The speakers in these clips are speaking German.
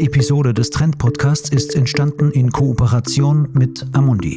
Episode des Trend-Podcasts ist entstanden in Kooperation mit Amundi.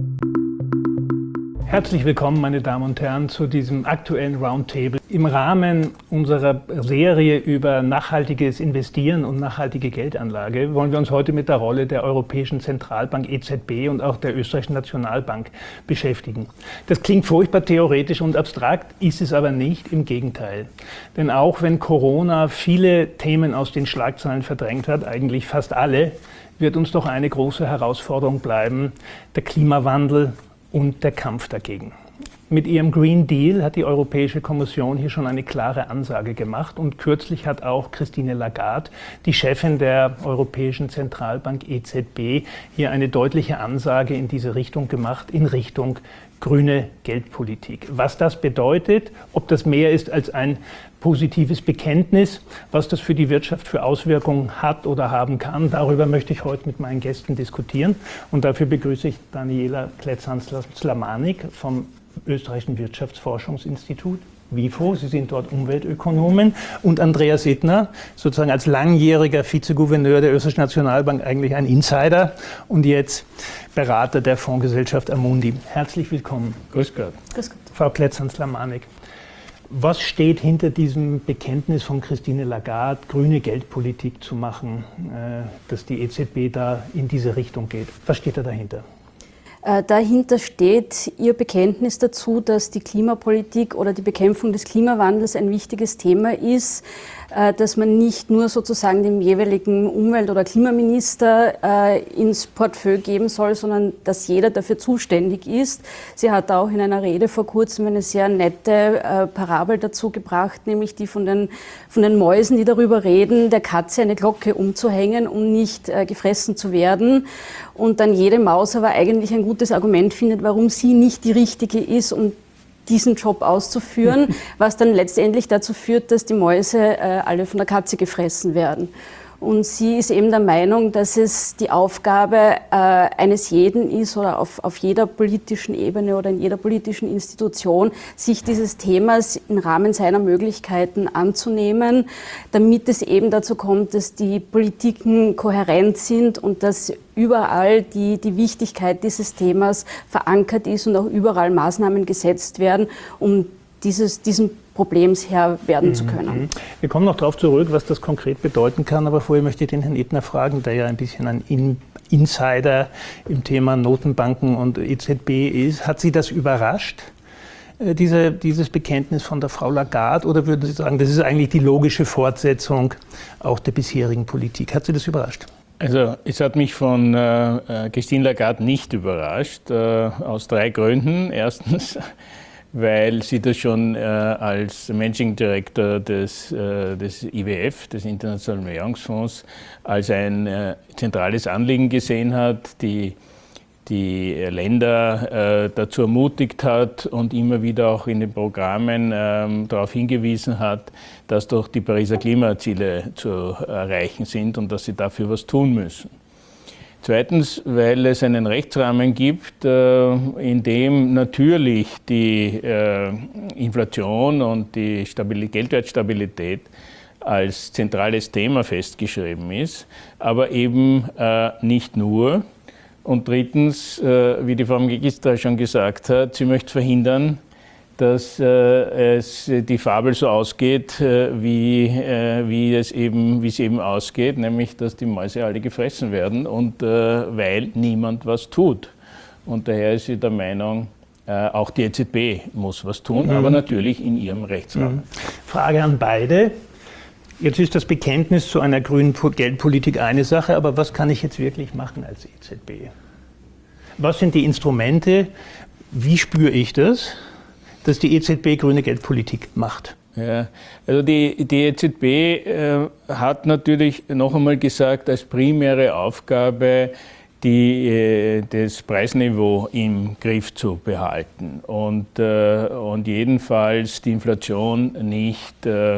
Herzlich willkommen, meine Damen und Herren, zu diesem aktuellen Roundtable. Im Rahmen unserer Serie über nachhaltiges Investieren und nachhaltige Geldanlage wollen wir uns heute mit der Rolle der Europäischen Zentralbank EZB und auch der Österreichischen Nationalbank beschäftigen. Das klingt furchtbar theoretisch und abstrakt, ist es aber nicht, im Gegenteil. Denn auch wenn Corona viele Themen aus den Schlagzeilen verdrängt hat, eigentlich fast alle, wird uns doch eine große Herausforderung bleiben: der Klimawandel und der Kampf dagegen. Mit ihrem Green Deal hat die Europäische Kommission hier schon eine klare Ansage gemacht und kürzlich hat auch Christine Lagarde, die Chefin der Europäischen Zentralbank EZB, hier eine deutliche Ansage in diese Richtung gemacht, in Richtung grüne Geldpolitik. Was das bedeutet, ob das mehr ist als ein positives Bekenntnis, was das für die Wirtschaft für Auswirkungen hat oder haben kann, darüber möchte ich heute mit meinen Gästen diskutieren. Und dafür begrüße ich Daniela Kletzan-Slamanik vom Österreichischen Wirtschaftsforschungsinstitut, WIFO, Sie sind dort Umweltökonomin, und Andreas Sittner, sozusagen als langjähriger Vizegouverneur der Österreichischen Nationalbank, eigentlich ein Insider und jetzt Berater der Fondsgesellschaft Amundi. Herzlich willkommen. Grüß Gott. Grüß Gott. Frau Kletzan-Slamanik, was steht hinter diesem Bekenntnis von Christine Lagarde, grüne Geldpolitik zu machen, dass die EZB da in diese Richtung geht? Was steht da dahinter? Dahinter steht ihr Bekenntnis dazu, dass die Klimapolitik oder die Bekämpfung des Klimawandels ein wichtiges Thema ist, dass man nicht nur sozusagen dem jeweiligen Umwelt- oder Klimaminister ins Portfolio geben soll, sondern dass jeder dafür zuständig ist. Sie hat auch in einer Rede vor kurzem eine sehr nette Parabel dazu gebracht, nämlich die von den Mäusen, die darüber reden, der Katze eine Glocke umzuhängen, um nicht gefressen zu werden. Und dann jede Maus aber eigentlich ein gutes Argument findet, warum sie nicht die richtige ist, um diesen Job auszuführen, was dann letztendlich dazu führt, dass die Mäuse alle von der Katze gefressen werden. Und sie ist eben der Meinung, dass es die Aufgabe eines jeden ist oder auf jeder politischen Ebene oder in jeder politischen Institution, sich dieses Themas im Rahmen seiner Möglichkeiten anzunehmen, damit es eben dazu kommt, dass die Politiken kohärent sind und dass überall die Wichtigkeit dieses Themas verankert ist und auch überall Maßnahmen gesetzt werden, um diesen Problems Herr werden zu können. Wir kommen noch darauf zurück, was das konkret bedeuten kann, aber vorher möchte ich den Herrn Ittner fragen, der ja ein bisschen ein Insider im Thema Notenbanken und EZB ist. Hat Sie das überrascht, dieses Bekenntnis von der Frau Lagarde, oder würden Sie sagen, das ist eigentlich die logische Fortsetzung auch der bisherigen Politik? Hat Sie das überrascht? Also es hat mich von Christine Lagarde nicht überrascht, aus 3 Gründen. Erstens, weil sie das schon als Managing Director des IWF, des Internationalen Währungsfonds, als ein zentrales Anliegen gesehen hat, die Länder dazu ermutigt hat und immer wieder auch in den Programmen darauf hingewiesen hat, dass doch die Pariser Klimaziele zu erreichen sind und dass sie dafür was tun müssen. Zweitens, weil es einen Rechtsrahmen gibt, in dem natürlich die Inflation und die Geldwertstabilität als zentrales Thema festgeschrieben ist, aber eben nicht nur. Und drittens, wie die Frau Magister schon gesagt hat, sie möchte verhindern, dass die Fabel so ausgeht, wie sie eben ausgeht, nämlich dass die Mäuse alle gefressen werden und weil niemand was tut. Und daher ist sie der Meinung, auch die EZB muss was tun, aber natürlich in ihrem Rechtsrahmen. Frage an beide. Jetzt ist das Bekenntnis zu einer grünen Geldpolitik eine Sache, aber was kann ich jetzt wirklich machen als EZB? Was sind die Instrumente? Wie spüre ich das, dass die EZB grüne Geldpolitik macht? Ja, also die EZB hat natürlich noch einmal gesagt, als primäre Aufgabe das Preisniveau im Griff zu behalten und jedenfalls die Inflation nicht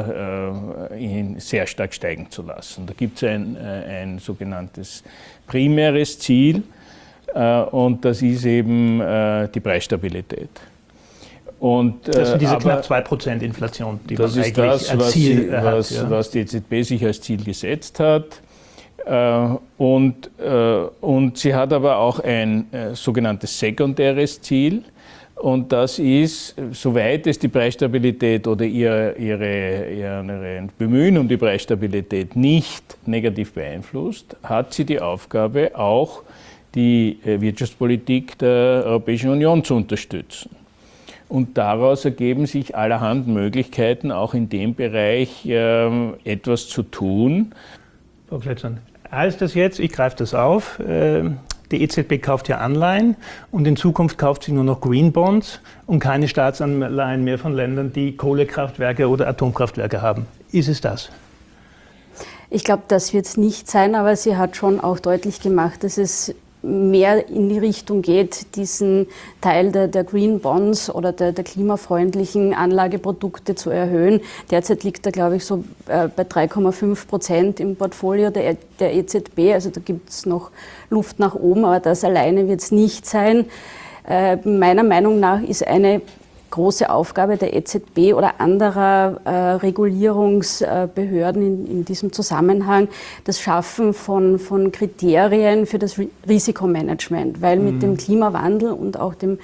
sehr stark steigen zu lassen. Da gibt es ein sogenanntes primäres Ziel und das ist eben die Preisstabilität. Und, das sind diese knapp 2% Inflation, die das man ist eigentlich das, als Ziel hat. Was die EZB sich als Ziel gesetzt hat. Und sie hat aber auch ein sogenanntes sekundäres Ziel. Und das ist, soweit es die Preisstabilität oder ihre Bemühen um die Preisstabilität nicht negativ beeinflusst, hat sie die Aufgabe, auch die Wirtschaftspolitik der Europäischen Union zu unterstützen. Und daraus ergeben sich allerhand Möglichkeiten, auch in dem Bereich etwas zu tun. Frau Kletschmann, heißt das jetzt, ich greife das auf, die EZB kauft ja Anleihen und in Zukunft kauft sie nur noch Green Bonds und keine Staatsanleihen mehr von Ländern, die Kohlekraftwerke oder Atomkraftwerke haben. Ist es das? Ich glaube, das wird es nicht sein, aber sie hat schon auch deutlich gemacht, dass es mehr in die Richtung geht, diesen Teil der Green Bonds oder der klimafreundlichen Anlageprodukte zu erhöhen. Derzeit liegt er, glaube ich, so bei 3,5% im Portfolio der EZB. Also da gibt es noch Luft nach oben, aber das alleine wird es nicht sein. Meiner Meinung nach ist eine große Aufgabe der EZB oder anderer Regulierungsbehörden in diesem Zusammenhang das Schaffen von Kriterien für das Risikomanagement, weil mit dem Klimawandel und auch dem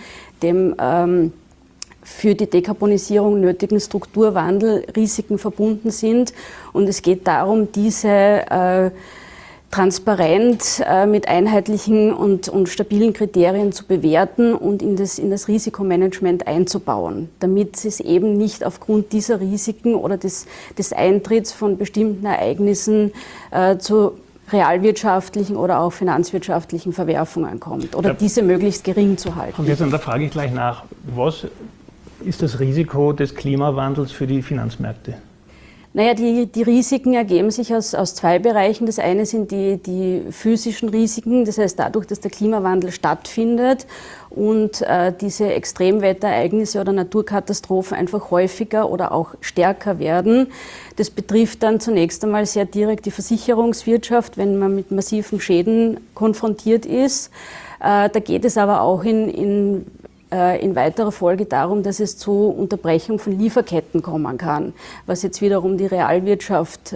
für die Dekarbonisierung nötigen Strukturwandel Risiken verbunden sind. Und es geht darum, diese transparent mit einheitlichen und stabilen Kriterien zu bewerten und in das Risikomanagement einzubauen, damit es eben nicht aufgrund dieser Risiken oder des Eintritts von bestimmten Ereignissen zu realwirtschaftlichen oder auch finanzwirtschaftlichen Verwerfungen kommt oder diese möglichst gering zu halten. Und jetzt, da frage ich gleich nach, was ist das Risiko des Klimawandels für die Finanzmärkte? Naja, die Risiken ergeben sich aus zwei Bereichen. Das eine sind die physischen Risiken, das heißt dadurch, dass der Klimawandel stattfindet und diese Extremwetterereignisse oder Naturkatastrophen einfach häufiger oder auch stärker werden. Das betrifft dann zunächst einmal sehr direkt die Versicherungswirtschaft, wenn man mit massiven Schäden konfrontiert ist. Da geht es aber auch in weiterer Folge darum, dass es zu Unterbrechung von Lieferketten kommen kann, was jetzt wiederum die Realwirtschaft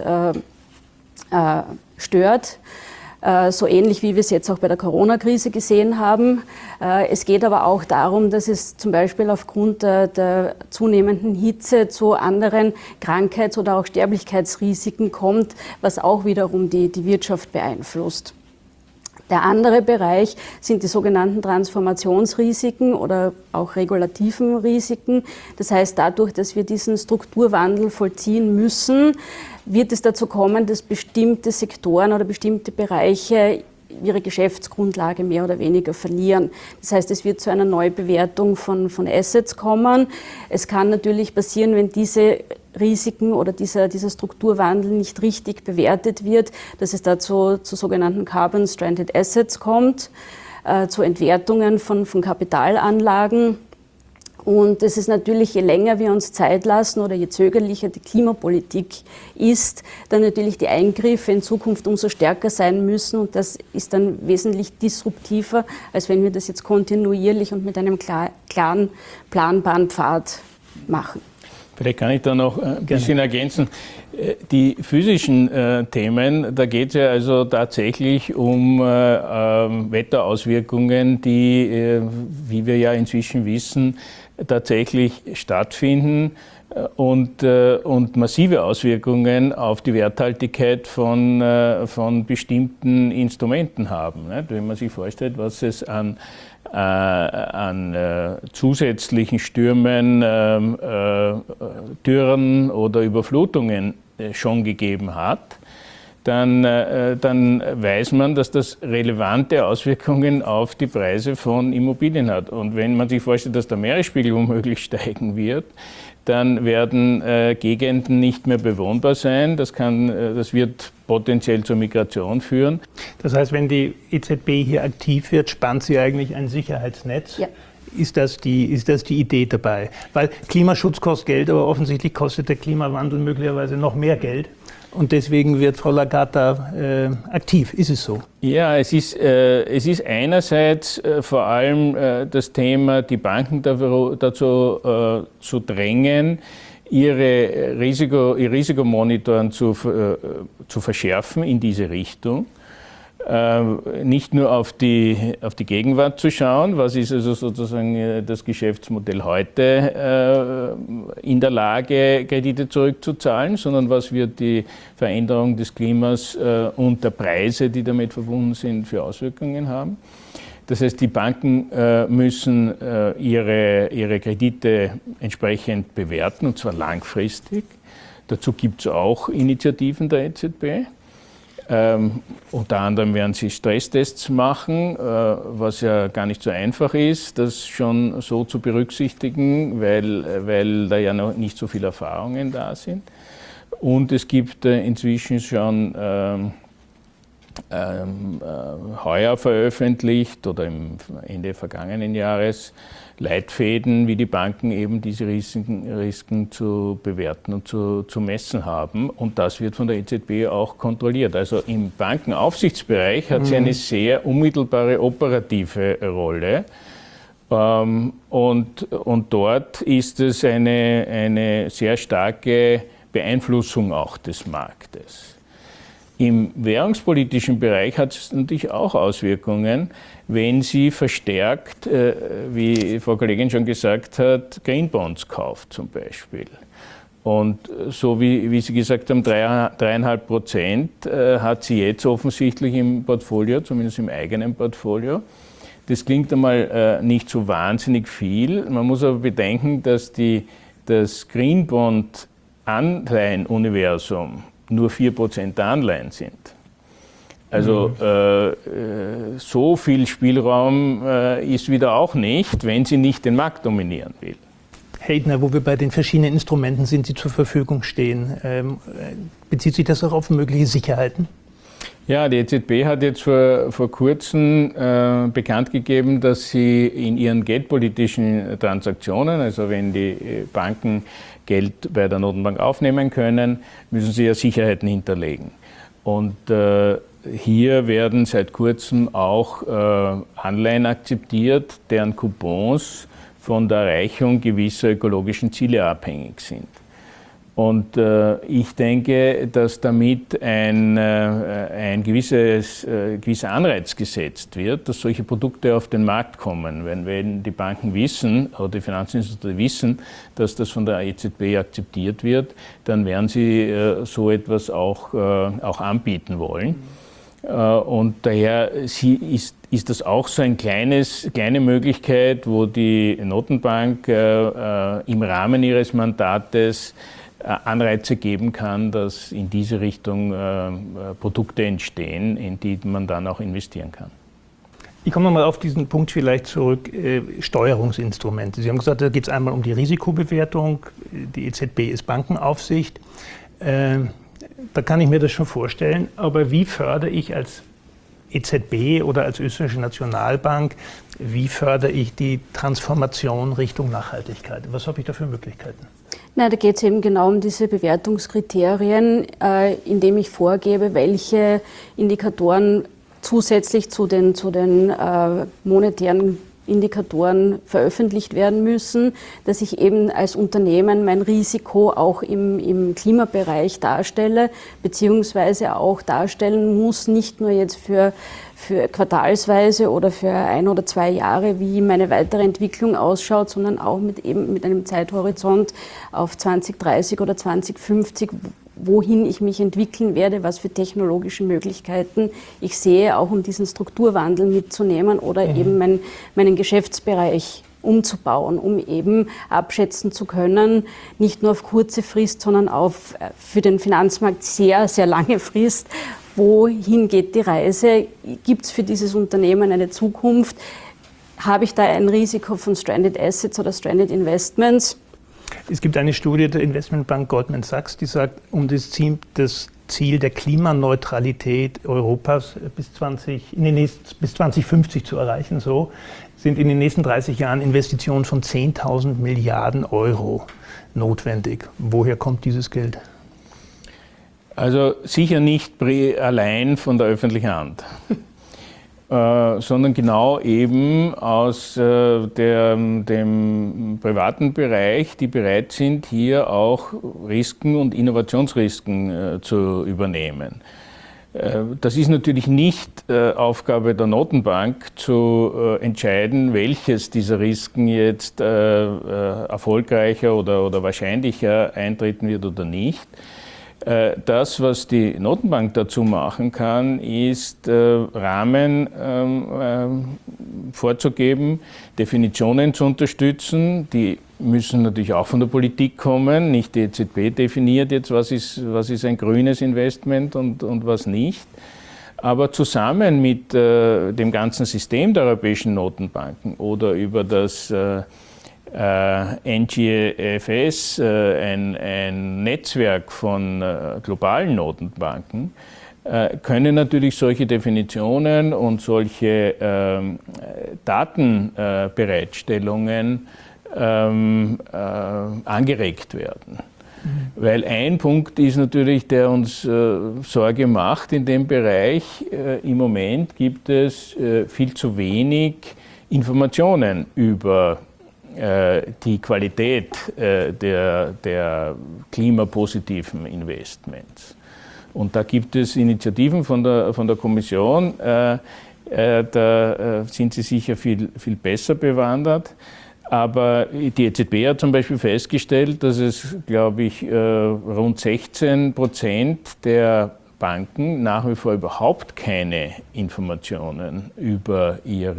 stört. So ähnlich wie wir es jetzt auch bei der Corona-Krise gesehen haben. Es geht aber auch darum, dass es zum Beispiel aufgrund der zunehmenden Hitze zu anderen Krankheits- oder auch Sterblichkeitsrisiken kommt, was auch wiederum die Wirtschaft beeinflusst. Der andere Bereich sind die sogenannten Transformationsrisiken oder auch regulativen Risiken. Das heißt, dadurch, dass wir diesen Strukturwandel vollziehen müssen, wird es dazu kommen, dass bestimmte Sektoren oder bestimmte Bereiche ihre Geschäftsgrundlage mehr oder weniger verlieren. Das heißt, es wird zu einer Neubewertung von Assets kommen. Es kann natürlich passieren, wenn diese Risiken oder dieser Strukturwandel nicht richtig bewertet wird, dass es dazu zu sogenannten Carbon Stranded Assets kommt, zu Entwertungen von Kapitalanlagen. Und es ist natürlich, je länger wir uns Zeit lassen oder je zögerlicher die Klimapolitik ist, dann natürlich die Eingriffe in Zukunft umso stärker sein müssen. Und das ist dann wesentlich disruptiver, als wenn wir das jetzt kontinuierlich und mit einem klaren, planbaren Pfad machen. Vielleicht kann ich da noch ein bisschen ergänzen. Die physischen Themen, da geht es ja also tatsächlich um Wetterauswirkungen, die, wie wir ja inzwischen wissen, tatsächlich stattfinden und massive Auswirkungen auf die Werthaltigkeit von bestimmten Instrumenten haben. Nicht? Wenn man sich vorstellt, was es an zusätzlichen Stürmen, Dürren oder Überflutungen schon gegeben hat, dann weiß man, dass das relevante Auswirkungen auf die Preise von Immobilien hat. Und wenn man sich vorstellt, dass der Meeresspiegel womöglich steigen wird, dann werden Gegenden nicht mehr bewohnbar sein. Das wird potenziell zur Migration führen. Das heißt, wenn die EZB hier aktiv wird, spannt sie eigentlich ein Sicherheitsnetz? Ja. Ist das die Idee dabei? Weil Klimaschutz kostet Geld, aber offensichtlich kostet der Klimawandel möglicherweise noch mehr Geld. Und deswegen wird Frau Lagarde aktiv. Ist es so? Ja, es ist einerseits vor allem das Thema, die Banken dazu zu drängen, ihr Risikomonitoren zu verschärfen in diese Richtung. Nicht nur auf die Gegenwart zu schauen, was ist also sozusagen das Geschäftsmodell heute in der Lage, Kredite zurückzuzahlen, sondern was wird die Veränderung des Klimas und der Preise, die damit verbunden sind, für Auswirkungen haben. Das heißt, die Banken müssen ihre Kredite entsprechend bewerten, und zwar langfristig. Dazu gibt es auch Initiativen der EZB. Unter anderem werden sie Stresstests machen, was ja gar nicht so einfach ist, das schon so zu berücksichtigen, weil da ja noch nicht so viele Erfahrungen da sind. Und es gibt inzwischen schon heuer veröffentlicht oder im Ende vergangenen Jahres Leitfäden, wie die Banken eben diese Risiken zu bewerten und zu messen haben. Und das wird von der EZB auch kontrolliert. Also im Bankenaufsichtsbereich hat sie eine sehr unmittelbare operative Rolle. Und dort ist es eine sehr starke Beeinflussung auch des Marktes. Im währungspolitischen Bereich hat es natürlich auch Auswirkungen, wenn sie verstärkt, wie Frau Kollegin schon gesagt hat, Green Bonds kauft zum Beispiel. Und so wie Sie gesagt haben, 3,5% hat sie jetzt offensichtlich im Portfolio, zumindest im eigenen Portfolio. Das klingt einmal nicht so wahnsinnig viel. Man muss aber bedenken, dass das Green Bond Anleihenuniversum nur 4% der Anleihen sind. Also so viel Spielraum ist wieder auch nicht, wenn sie nicht den Markt dominieren will. Herr Idner, wo wir bei den verschiedenen Instrumenten sind, die zur Verfügung stehen, bezieht sich das auch auf mögliche Sicherheiten? Ja, die EZB hat jetzt vor kurzem bekannt gegeben, dass sie in ihren geldpolitischen Transaktionen, also wenn die Banken Geld bei der Notenbank aufnehmen können, müssen sie ja Sicherheiten hinterlegen. Und hier werden seit kurzem auch Anleihen akzeptiert, deren Coupons von der Erreichung gewisser ökologischen Ziele abhängig sind. Und ich denke, dass damit ein gewisser Anreiz gesetzt wird, dass solche Produkte auf den Markt kommen. Wenn die Banken wissen oder die Finanzinstitute wissen, dass das von der EZB akzeptiert wird, dann werden sie so etwas auch anbieten wollen. Und daher ist das auch so eine kleine Möglichkeit, wo die Notenbank im Rahmen ihres Mandates Anreize geben kann, dass in diese Richtung Produkte entstehen, in die man dann auch investieren kann. Ich komme nochmal auf diesen Punkt vielleicht zurück, Steuerungsinstrumente. Sie haben gesagt, da geht es einmal um die Risikobewertung, die EZB ist Bankenaufsicht. Da kann ich mir das schon vorstellen, aber wie fördere ich als EZB oder als Österreichische Nationalbank, wie fördere ich die Transformation Richtung Nachhaltigkeit? Was habe ich da für Möglichkeiten? Na, da geht es eben genau um diese Bewertungskriterien, indem ich vorgebe, welche Indikatoren zusätzlich zu den monetären Indikatoren veröffentlicht werden müssen, dass ich eben als Unternehmen mein Risiko auch im Klimabereich darstelle, beziehungsweise auch darstellen muss, nicht nur jetzt für quartalsweise oder für 1 oder 2 Jahre, wie meine weitere Entwicklung ausschaut, sondern auch mit einem Zeithorizont auf 2030 oder 2050, wohin ich mich entwickeln werde, was für technologische Möglichkeiten ich sehe, auch um diesen Strukturwandel mitzunehmen oder eben meinen Geschäftsbereich umzubauen, um eben abschätzen zu können, nicht nur auf kurze Frist, sondern auf für den Finanzmarkt sehr, sehr lange Frist. Wohin geht die Reise? Gibt es für dieses Unternehmen eine Zukunft? Habe ich da ein Risiko von Stranded Assets oder Stranded Investments? Es gibt eine Studie der Investmentbank Goldman Sachs, die sagt, um das Ziel der Klimaneutralität Europas bis 2050 zu erreichen, sind in den nächsten 30 Jahren Investitionen von 10.000 Milliarden Euro notwendig. Woher kommt dieses Geld? Also sicher nicht allein von der öffentlichen Hand. sondern genau eben aus dem privaten Bereich, die bereit sind, hier auch Risiken und Innovationsrisiken zu übernehmen. Das ist natürlich nicht Aufgabe der Notenbank zu entscheiden, welches dieser Risiken jetzt erfolgreicher oder wahrscheinlicher eintreten wird oder nicht. Das, was die Notenbank dazu machen kann, ist Rahmen vorzugeben, Definitionen zu unterstützen. Die müssen natürlich auch von der Politik kommen. Nicht die EZB definiert jetzt, was ist ein grünes Investment und was nicht. Aber zusammen mit dem ganzen System der europäischen Notenbanken oder über das NGFS, ein Netzwerk von globalen Notenbanken, können natürlich solche Definitionen und solche Datenbereitstellungen angeregt werden. Weil ein Punkt ist natürlich, der uns Sorge macht in dem Bereich. Im Moment gibt es viel zu wenig Informationen über die Qualität der klimapositiven Investments. Und da gibt es Initiativen von der Kommission, da sind sie sicher viel besser bewandert. Aber die EZB hat zum Beispiel festgestellt, dass es, glaube ich, rund 16% der Banken nach wie vor überhaupt keine Informationen über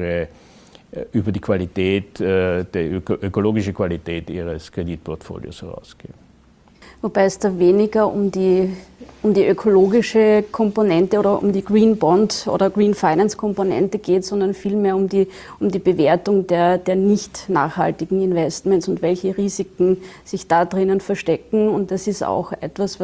die Qualität, die ökologische Qualität ihres Kreditportfolios herausgeben. Wobei es da weniger um die ökologische Komponente oder um die Green Bond oder Green Finance Komponente geht, sondern vielmehr um die Bewertung der nicht nachhaltigen Investments und welche Risiken sich da drinnen verstecken. Und das ist auch etwas,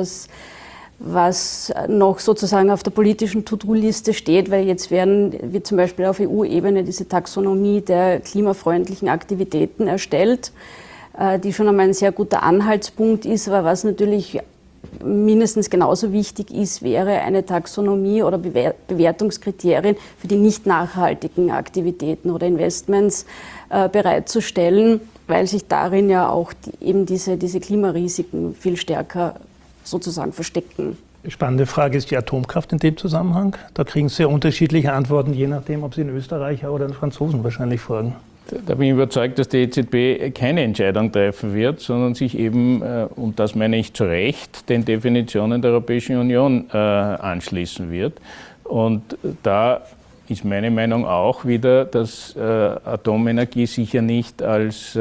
was noch sozusagen auf der politischen To-Do-Liste steht, weil jetzt wird zum Beispiel auf EU-Ebene diese Taxonomie der klimafreundlichen Aktivitäten erstellt, die schon einmal ein sehr guter Anhaltspunkt ist, aber was natürlich mindestens genauso wichtig ist, wäre eine Taxonomie oder Bewertungskriterien für die nicht nachhaltigen Aktivitäten oder Investments bereitzustellen, weil sich darin ja auch eben diese Klimarisiken viel stärker sozusagen verstecken. Spannende Frage ist die Atomkraft in dem Zusammenhang. Da kriegen Sie sehr unterschiedliche Antworten, je nachdem, ob Sie einen Österreicher oder einen Franzosen wahrscheinlich fragen. Da bin ich überzeugt, dass die EZB keine Entscheidung treffen wird, sondern sich eben, und das meine ich zu Recht, den Definitionen der Europäischen Union anschließen wird. Und da ist meine Meinung auch wieder, dass Atomenergie sicher nicht als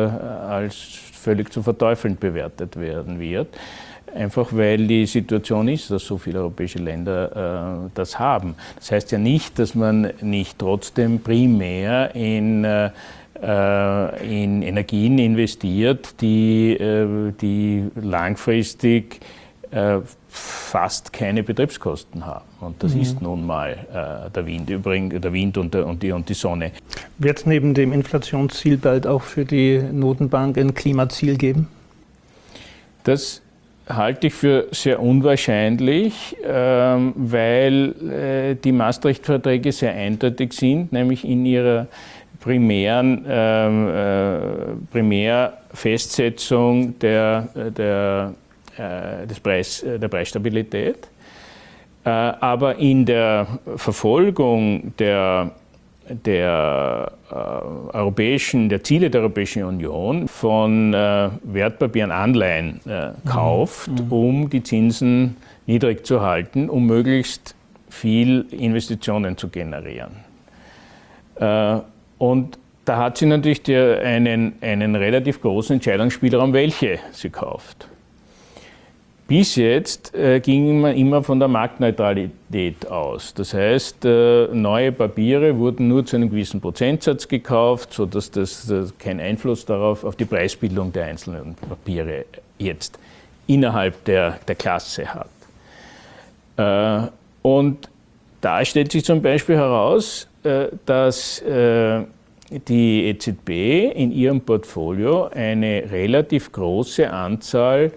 völlig zu verteufeln bewertet werden wird. Einfach weil die Situation ist, dass so viele europäische Länder das haben. Das heißt ja nicht, dass man nicht trotzdem primär in Energien investiert, die langfristig fast keine Betriebskosten haben. Und das ist nun mal der Wind und die Sonne. Wird es neben dem Inflationsziel bald auch für die Notenbank ein Klimaziel geben? Das halte ich für sehr unwahrscheinlich, weil die Maastricht-Verträge sehr eindeutig sind, nämlich in ihrer Primärfestsetzung der Preisstabilität. Aber in der Verfolgung der Ziele der Europäischen Union von Wertpapieren, Anleihen kauft, um die Zinsen niedrig zu halten, um möglichst viel Investitionen zu generieren. Und da hat sie natürlich einen relativ großen Entscheidungsspielraum, welche sie kauft. Bis jetzt ging man immer von der Marktneutralität aus. Das heißt, neue Papiere wurden nur zu einem gewissen Prozentsatz gekauft, sodass das keinen Einfluss darauf auf die Preisbildung der einzelnen Papiere jetzt innerhalb der Klasse hat. Und da stellt sich zum Beispiel heraus, dass die EZB in ihrem Portfolio eine relativ große Anzahl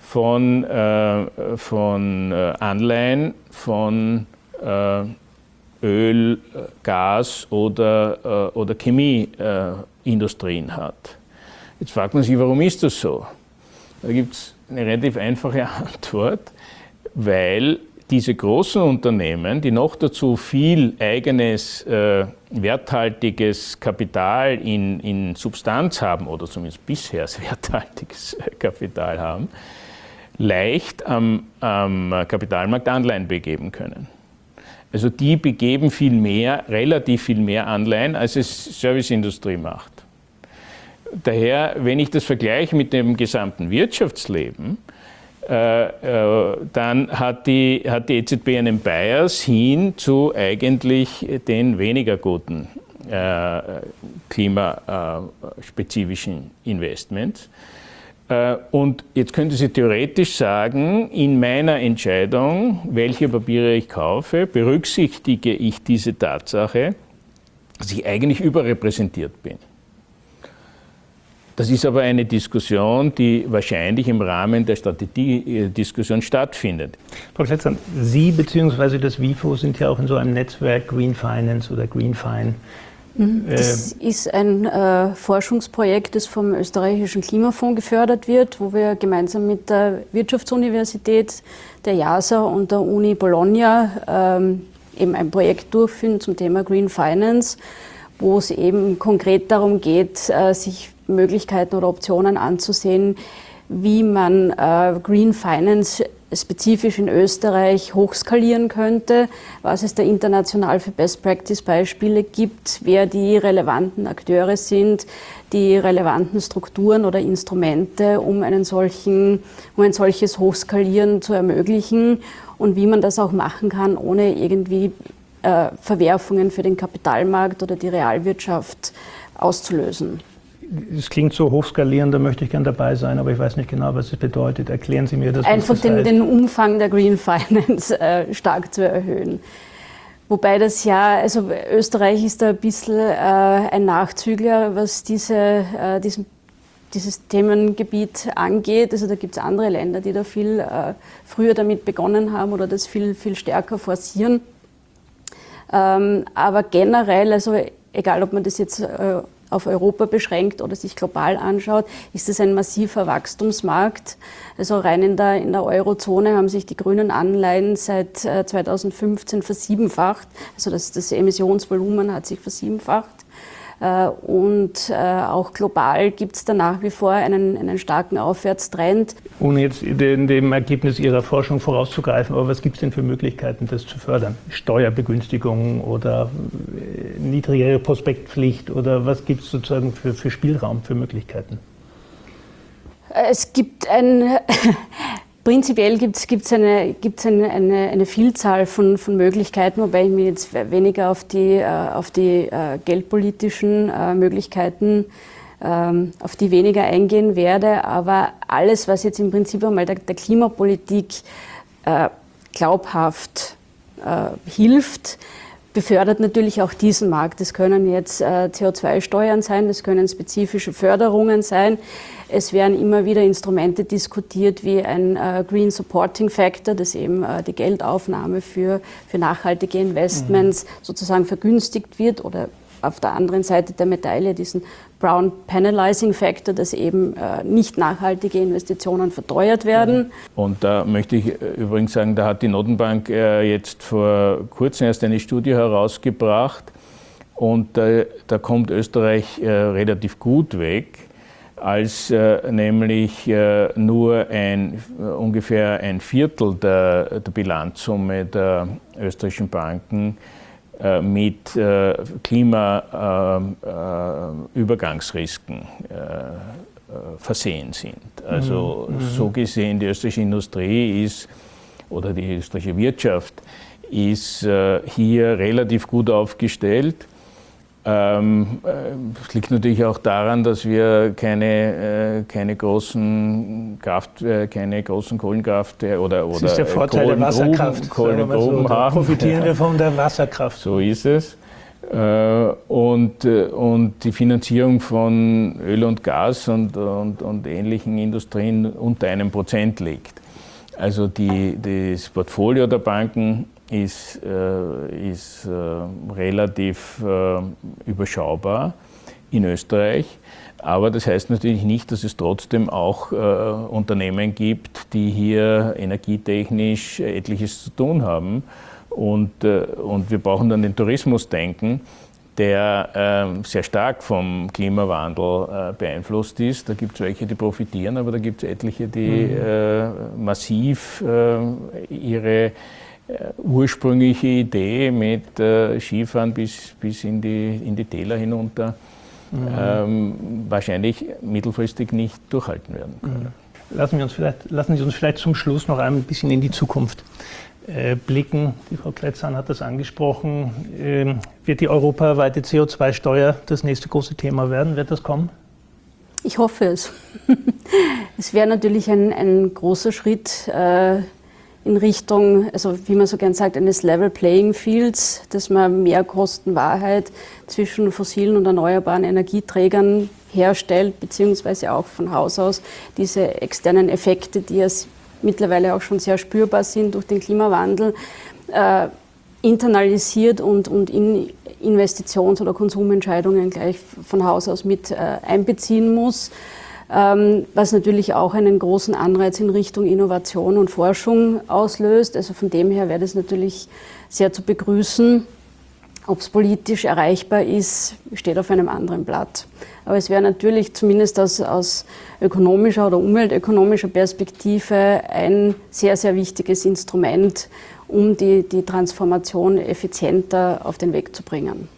von Anleihen von Öl, Gas oder Chemieindustrien hat. Jetzt fragt man sich, warum ist das so? Da gibt es eine relativ einfache Antwort, weil diese großen Unternehmen, die noch dazu viel eigenes, werthaltiges Kapital in Substanz haben, oder zumindest bisher werthaltiges Kapital haben, leicht am Kapitalmarkt Anleihen begeben können. Also die begeben relativ viel mehr Anleihen, als es Serviceindustrie macht. Daher, wenn ich das vergleiche mit dem gesamten Wirtschaftsleben, dann hat die EZB einen Bias hin zu eigentlich den weniger guten klimaspezifischen Investments. Und jetzt könnte sie theoretisch sagen, in meiner Entscheidung, welche Papiere ich kaufe, berücksichtige ich diese Tatsache, dass ich eigentlich überrepräsentiert bin. Das ist aber eine Diskussion, die wahrscheinlich im Rahmen der Strategiediskussion stattfindet. Frau Kletzer, Sie bzw. das WIFO sind ja auch in so einem Netzwerk Green Finance oder GreenFine. Das ist ein Forschungsprojekt, das vom österreichischen Klimafonds gefördert wird, wo wir gemeinsam mit der Wirtschaftsuniversität, der JASA und der Uni Bologna eben ein Projekt durchführen zum Thema Green Finance, wo es eben konkret darum geht, sich Möglichkeiten oder Optionen anzusehen, wie man Green Finance spezifisch in Österreich hochskalieren könnte, was es da international für Best-Practice-Beispiele gibt, wer die relevanten Akteure sind, die relevanten Strukturen oder Instrumente, um ein solches Hochskalieren zu ermöglichen und wie man das auch machen kann, ohne irgendwie Verwerfungen für den Kapitalmarkt oder die Realwirtschaft auszulösen. Es klingt so hochskalierend, da möchte ich gern dabei sein, aber ich weiß nicht genau, was es bedeutet. Erklären Sie mir das. Einfach den Umfang der Green Finance stark zu erhöhen. Wobei also Österreich ist da ein bisschen ein Nachzügler, was dieses Themengebiet angeht. Also da gibt es andere Länder, die da viel früher damit begonnen haben oder das viel, viel stärker forcieren. Aber generell, also egal ob man das jetzt auf Europa beschränkt oder sich global anschaut, ist es ein massiver Wachstumsmarkt. Also rein in der Eurozone haben sich die grünen Anleihen seit 2015 versiebenfacht. Also das Emissionsvolumen hat sich versiebenfacht. Und auch global gibt es da nach wie vor einen starken Aufwärtstrend. Ohne jetzt dem Ergebnis Ihrer Forschung vorauszugreifen, aber was gibt es denn für Möglichkeiten, das zu fördern? Steuerbegünstigungen oder niedrigere Prospektpflicht oder was gibt es sozusagen für Spielraum, für Möglichkeiten? Es gibt prinzipiell gibt's eine Vielzahl von Möglichkeiten, wobei ich mir jetzt weniger auf die geldpolitischen Möglichkeiten, auf die weniger eingehen werde. Aber alles, was jetzt im Prinzip einmal der Klimapolitik glaubhaft hilft, befördert natürlich auch diesen Markt. Das können jetzt CO2-Steuern sein, das können spezifische Förderungen sein. Es werden immer wieder Instrumente diskutiert wie ein Green Supporting Factor, das eben die Geldaufnahme für nachhaltige Investments sozusagen vergünstigt wird, oder auf der anderen Seite der Medaille diesen Brown Penalizing Factor, dass eben nicht nachhaltige Investitionen verteuert werden. Und da möchte ich übrigens sagen, da hat die Notenbank jetzt vor kurzem erst eine Studie herausgebracht und da kommt Österreich relativ gut weg, als nämlich nur ungefähr ein Viertel der Bilanzsumme der österreichischen Banken mit Klimaübergangsrisken versehen sind. Also so gesehen, die österreichische Industrie ist, oder die österreichische Wirtschaft ist hier relativ gut aufgestellt. Es liegt natürlich auch daran, dass wir keine großen Kohlenkraftwerke oder das ist der Vorteil der Wasserkraft. Kohlengruben haben. Profitieren wir von der Wasserkraft. So ist es. Und die Finanzierung von Öl und Gas und ähnlichen Industrien unter 1% liegt. Also das Portfolio der Banken ist relativ überschaubar in Österreich. Aber das heißt natürlich nicht, dass es trotzdem auch Unternehmen gibt, die hier energietechnisch etliches zu tun haben. Und wir brauchen dann den Tourismus denken, der sehr stark vom Klimawandel beeinflusst ist. Da gibt es welche, die profitieren, aber da gibt es etliche, die massiv ihre ursprüngliche Idee mit Skifahren bis in die Täler hinunter wahrscheinlich mittelfristig nicht durchhalten werden können. Lassen Sie uns vielleicht zum Schluss noch ein bisschen in die Zukunft blicken. Die Frau Kletzahn hat das angesprochen. Wird die europaweite CO2-Steuer das nächste große Thema werden? Wird das kommen? Ich hoffe es. Es wäre natürlich ein großer Schritt in Richtung, also wie man so gern sagt, eines Level Playing Fields, dass man mehr Kostenwahrheit zwischen fossilen und erneuerbaren Energieträgern herstellt, beziehungsweise auch von Haus aus diese externen Effekte, die ja mittlerweile auch schon sehr spürbar sind durch den Klimawandel, internalisiert und in Investitions- oder Konsumentscheidungen gleich von Haus aus mit einbeziehen muss. Was natürlich auch einen großen Anreiz in Richtung Innovation und Forschung auslöst. Also von dem her wäre das natürlich sehr zu begrüßen. Ob es politisch erreichbar ist, steht auf einem anderen Blatt. Aber es wäre natürlich zumindest aus ökonomischer oder umweltökonomischer Perspektive ein sehr, sehr wichtiges Instrument, um die Transformation effizienter auf den Weg zu bringen.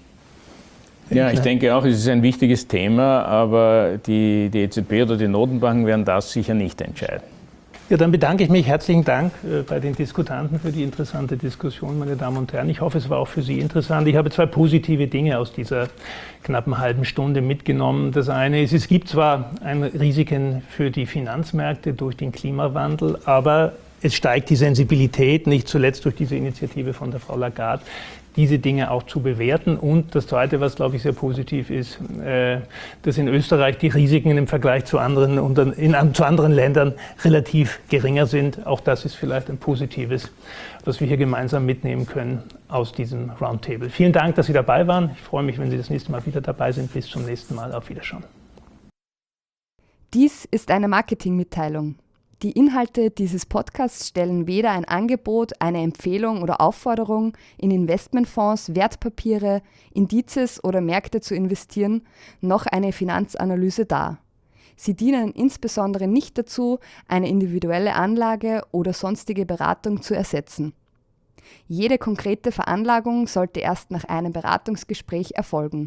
Ja, ich denke auch, es ist ein wichtiges Thema, aber die EZB oder die Notenbanken werden das sicher nicht entscheiden. Ja, dann bedanke ich mich. Herzlichen Dank bei den Diskutanten für die interessante Diskussion, meine Damen und Herren. Ich hoffe, es war auch für Sie interessant. Ich habe 2 positive Dinge aus dieser knappen halben Stunde mitgenommen. Das eine ist, es gibt zwar Risiken für die Finanzmärkte durch den Klimawandel, aber es steigt die Sensibilität, nicht zuletzt durch diese Initiative von der Frau Lagarde, diese Dinge auch zu bewerten. Und das Zweite, was, glaube ich, sehr positiv ist, dass in Österreich die Risiken im Vergleich zu anderen Ländern relativ geringer sind. Auch das ist vielleicht ein Positives, was wir hier gemeinsam mitnehmen können aus diesem Roundtable. Vielen Dank, dass Sie dabei waren. Ich freue mich, wenn Sie das nächste Mal wieder dabei sind. Bis zum nächsten Mal. Auf Wiederschauen. Dies ist eine Marketingmitteilung. Die Inhalte dieses Podcasts stellen weder ein Angebot, eine Empfehlung oder Aufforderung, in Investmentfonds, Wertpapiere, Indizes oder Märkte zu investieren, noch eine Finanzanalyse dar. Sie dienen insbesondere nicht dazu, eine individuelle Anlage oder sonstige Beratung zu ersetzen. Jede konkrete Veranlagung sollte erst nach einem Beratungsgespräch erfolgen.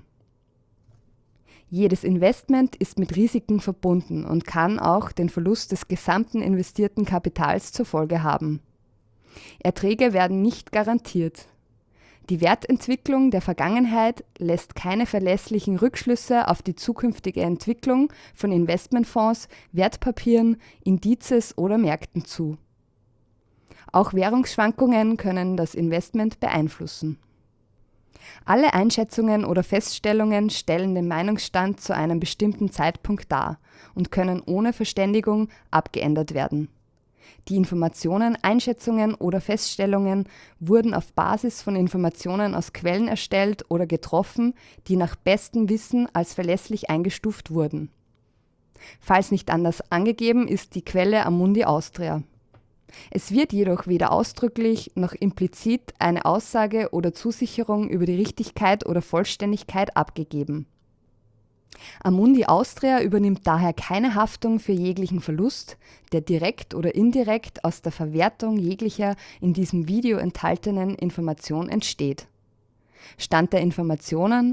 Jedes Investment ist mit Risiken verbunden und kann auch den Verlust des gesamten investierten Kapitals zur Folge haben. Erträge werden nicht garantiert. Die Wertentwicklung der Vergangenheit lässt keine verlässlichen Rückschlüsse auf die zukünftige Entwicklung von Investmentfonds, Wertpapieren, Indizes oder Märkten zu. Auch Währungsschwankungen können das Investment beeinflussen. Alle Einschätzungen oder Feststellungen stellen den Meinungsstand zu einem bestimmten Zeitpunkt dar und können ohne Verständigung abgeändert werden. Die Informationen, Einschätzungen oder Feststellungen wurden auf Basis von Informationen aus Quellen erstellt oder getroffen, die nach bestem Wissen als verlässlich eingestuft wurden. Falls nicht anders angegeben, ist die Quelle Amundi Austria. Es wird jedoch weder ausdrücklich noch implizit eine Aussage oder Zusicherung über die Richtigkeit oder Vollständigkeit abgegeben. Amundi Austria übernimmt daher keine Haftung für jeglichen Verlust, der direkt oder indirekt aus der Verwertung jeglicher in diesem Video enthaltenen Information entsteht. Stand der Informationen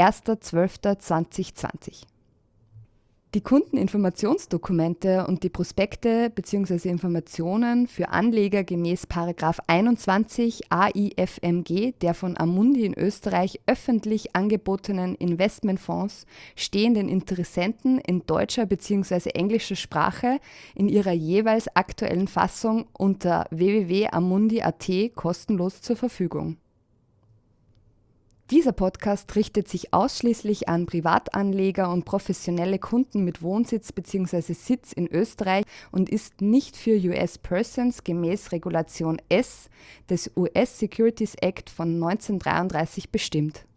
1.12.2020. Die Kundeninformationsdokumente und die Prospekte bzw. Informationen für Anleger gemäß § 21 AIFMG der von Amundi in Österreich öffentlich angebotenen Investmentfonds stehen den Interessenten in deutscher bzw. englischer Sprache in ihrer jeweils aktuellen Fassung unter www.amundi.at kostenlos zur Verfügung. Dieser Podcast richtet sich ausschließlich an Privatanleger und professionelle Kunden mit Wohnsitz bzw. Sitz in Österreich und ist nicht für US Persons gemäß Regulation S des US Securities Act von 1933 bestimmt.